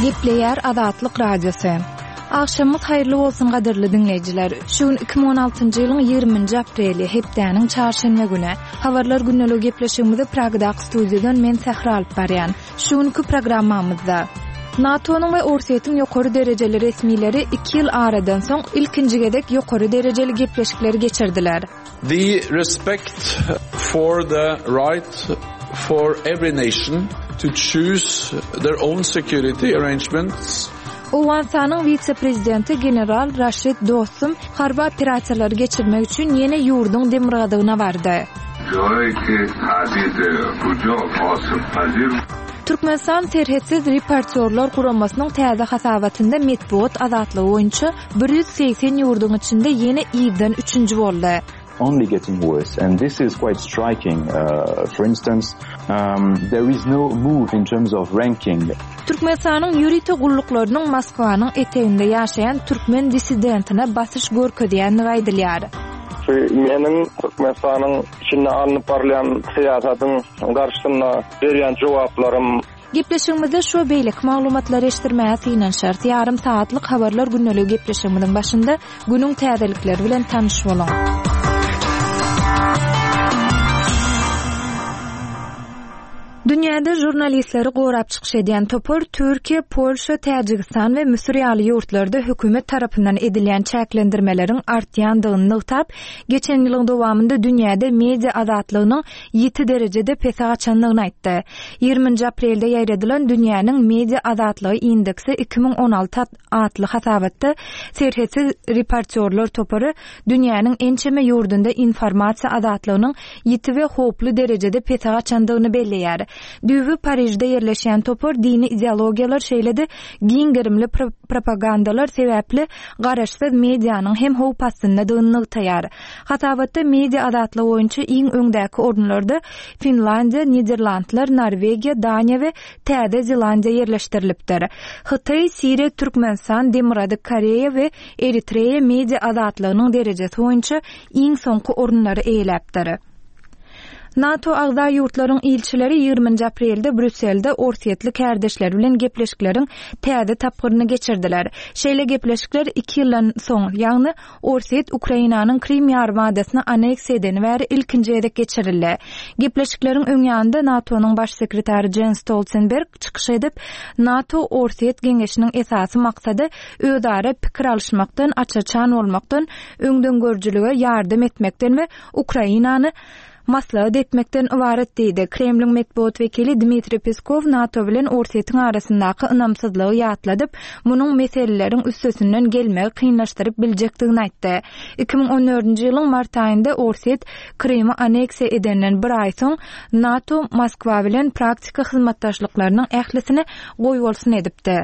Gepleyer Azatlyk Radiosu. Akşamyz hayrly bolsun gaderli dinleyijiler. Şu 2016-njy ýylyň 20-nji apreli hepdäniň çarşamba güni Habarlar günnelik gepleşigimizde Pragda studiýadan men Sahra alyp barýan. Şuňky programmamyzda NATO'nun ve Orsiýetiň ýokary derejeli resmileri 2 ýyl aradan soň ilkinji gedek ýokary derejeli gepleşikleri geçirdiler. The respect for the right for every nation to choose their own security arrangements. Owensanyň vice-prezidenti general Raşid Dostum harba operasiýalary geçirmek üçin ýene ýurdun demirgadygyna bardy. Türkmenistan Serhetsiz Reportörler Guramasynyň täze hasawatynda medeniýet azatlygy boýunça 180 ýurdun içinde ýene ýydan 3-nji boldy. Only getting worse, and this is quite striking. For instance, there is no move in terms of ranking. Türkmenistanyň ýüriti gulluklarının Moskwanyň eteğinde ýaşaýan türkmen disidentine basyş görkezýäni aýdylýar. Menin Türkmenistanyň içinde alınıp barýan syýasatyň garşysyna berýän jogaplarym. Gepleşigimizde şu beýlik maglumatlary eşitdirmäge synan şart. Yarım saatlyk habarlar günnelik gepleşigimiziň başynda günüň täzelikleri bilen tanyş bolaň. Dünyada jurnalistleri gorap çykyş edýän topar Türkiýe, Polşa, Täjikistan we Misir ýaly ýurtlarda hökümet tarapyndan edilýän çäklendirmeleriň artýandygyny nykap, geçen ýylyň dowamynda dünýäde media azatlygynyň 7 derejede pesa açandygyny aýtdy. 20 aprelde ýaýradylan dünýäniň media azatlygy indeksi 2016 adly hasabatda Serhetsiz Reportörler topary dünýäniň ençeme ýurdunda informasiýa azatlygynyň 7 we hoply derejede pesa açandygyny belleýär. Düýbi Parijde ýerleşýän topar dini ideologiýalar şeýledi giňgerimli propagandalar sebäpli garaşsyz medianyň hem howpasyndadygyny nyktaýar. Hasabatda media azatlygy boýunça iň öňdäki orunlarda Finlandiýa, Niderlandlar, Norwegiýa, Daniýa we Täze Zelandiýa ýerleşdirilipdir. Hytaý, Siriýa, Türkmenistan, Demirady Koreýa we Eritreýa media azatlygynyň derejesi boýunça iň soňky orunlary eýläpdir. NATO agza ýurtlaryň ilçileri 20 aprelde Brüsselde Orsiýetli kärdeşler bilen gepleşikleriň täze tapgyryny geçirdiler. Şeýle gepleşikler 2 ýyldan soň, ýagny Orsiýet Ukrainanyň Krim ýarymadasyna anneksiýa edeni bäri ilkinji edek geçirildi. Gepleşikleriň öňýände NATO'nyň baş sekretary Jens Stoltenberg çykyş edip, NATO Orsiýet geňeşiniň esasy maksady özara pikir alşmakdan, açaçan bolmakdan, öňden görjülüge ýardym etmekden we Ukrainany maslahat etmekden ibaret diýdi. Kremliň medeniýet wekili Dmitri Peskov NATO bilen Orsiýetiň arasyndaky ynamsyzlygy ýatladyp, munyň meseleleriň üstesinden gelmegi kynlaşdyryp biljekdigini aýtdy. 2014-nji ýylyň mart aýynda Orsiýet Krimi anneksiýa edenden bir aý soň NATO Moskwa bilen praktika hyzmatdaşlyklarynyň ählisini goýbolsun edipdi.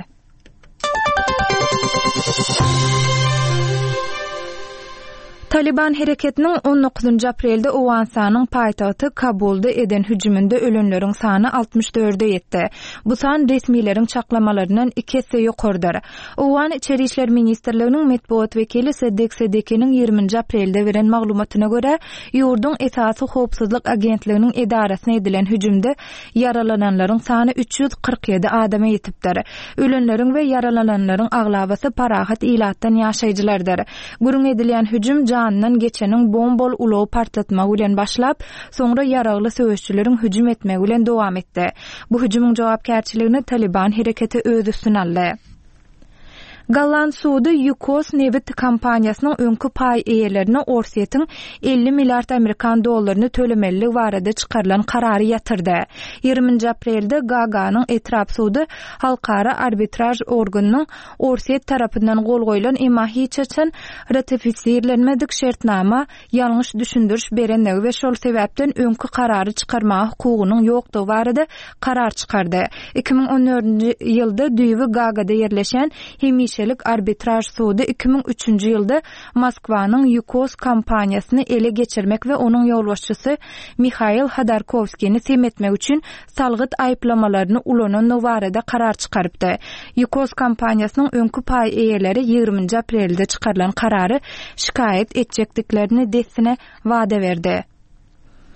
Taliban hereketiniň 19 aprelde Owensanyň paýtagty Kabulda eden hüjüminde ölenleriň sany 64-e ýetdi. Bu san resmiýetiň çaklamalaryndan 2 hesse ýokardyr. Owan Içeri işler ministrliginiň medeniýet wekili Sedek Sedekiniň 20 aprelde beren maglumatyna görä, ýurdun esasy howpsuzlyk agentliginiň edarasyna edilen hüjümde yaralananlaryň sany 347 adama ýetipdir. Ölenleriň we yaralananlaryň aglabasy parahat ilatdan ýaşaýjylardyr. Gurun edilen hüjüm andan geçeniň bombol ulow partlatma bilen başlap, soňra ýaragly söwüşçüleriň hüjüm etmegi bilen dowam etdi. Bu hüjümüň jogapkärçiligini Taliban hereketi öz üstüne aldy. Gallan Suudy Yukos Nevit kampaniýasynyň öňkü paý eýelerine Orsiýetiň 50 milliard Amerikan dollaryny tölemellik barada çykarylan karary ýatyrdy. 20 aprelde Gaganyň etrap suudy halkara arbitraj organynyň Orsiýet tarapyndan gol goýulan emma hiç açan ratifisiýlenmedik şertnama ýalňyş düşündiriş berendigi we şol sebäpden öňkü karary çykarma hukugynyň ýokdugy barada karar çykardy. 2014-nji ýylda düýbi Gagada ýerleşen Hemişelik arbitraj suudy 2003-nji ýylda Moskwanyň Yukos kampaniýasyny ele geçirmek we onuň ýolbaşçysy Mikhail Khodorkovskiýni semetmek üçin salgyt aýplamalaryny ulanan barada karar çykarypdy. Yukos kampaniýasynyň öňkü paý eýeleri 20 aprelde çykarylan karary şikayet etjekdiklerini desine wada berdi.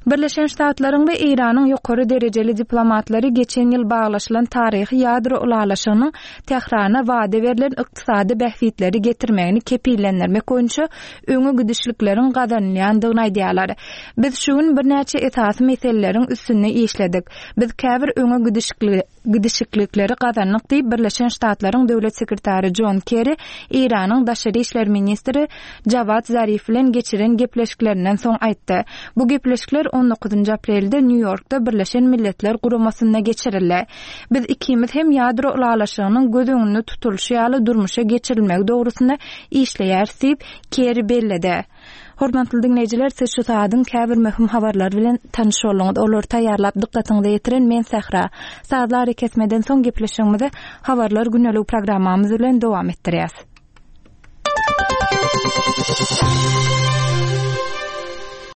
Birleşen Ştatlaryň we Iranyň ýokary derejeli diplomatlary geçen ýyl baglaşylan taryhy ýadro ulalaşygynyň tehrarına wada berilen ykdysady bähwitleri getirmegini kepillendirmek boýunça öňe gidişlikleriň gazanylýandygyny aýdýarlar. Biz şu gün bir näçe esasy meseleleriň üstünde işledik. Biz käbir öňe gidişlikleri gazanlyk diýip Birleşen Ştatlaryň döwlet sekretary John Kerry Iranyň daşary işler ministri Javad Zarif bilen geçiren gepleşiklerinden soň aýtdy. Bu gepleşikler 19 aprelde New York'ta Birleşen Milletler Guramasynda geçirildi. Biz ikimiz hem ýadro ulalaşygynyň göz öňünde tutulşy ýaly durmuşa geçirilmegi dogrusynda işleýär diýip Kerry bellidi. Hormatly dinleýijiler, siz şu saatdyň käbir möhüm habarlar bilen tanyş bolýaňyz. Olary taýýarlap dikkatiňizi ýetiren men Sahra. Saatlar kesmeden soň gepleşigimizi habarlar günelük programmamyz bilen dowam etdirýäs.